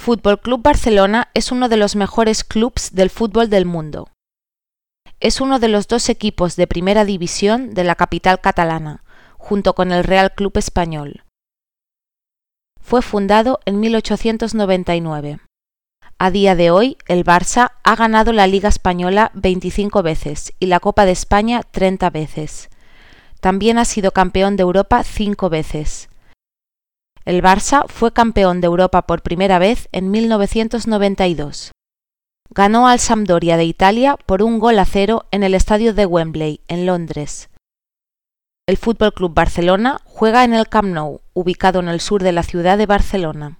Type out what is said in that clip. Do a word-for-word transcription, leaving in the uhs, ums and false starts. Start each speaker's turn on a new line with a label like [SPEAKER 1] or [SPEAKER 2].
[SPEAKER 1] Fútbol Club Barcelona es uno de los mejores clubes del fútbol del mundo. Es uno de los dos equipos de primera división de la capital catalana, junto con el Real Club Español. Fue fundado en mil ochocientos noventa y nueve. A día de hoy, el Barça ha ganado la Liga Española veinticinco veces y la Copa de España treinta veces. También ha sido campeón de Europa cinco veces. El Barça fue campeón de Europa por primera vez en mil novecientos noventa y dos. Ganó al Sampdoria de Italia por un gol a cero en el estadio de Wembley, en Londres. El Fútbol Club Barcelona juega en el Camp Nou, ubicado en el sur de la ciudad de Barcelona.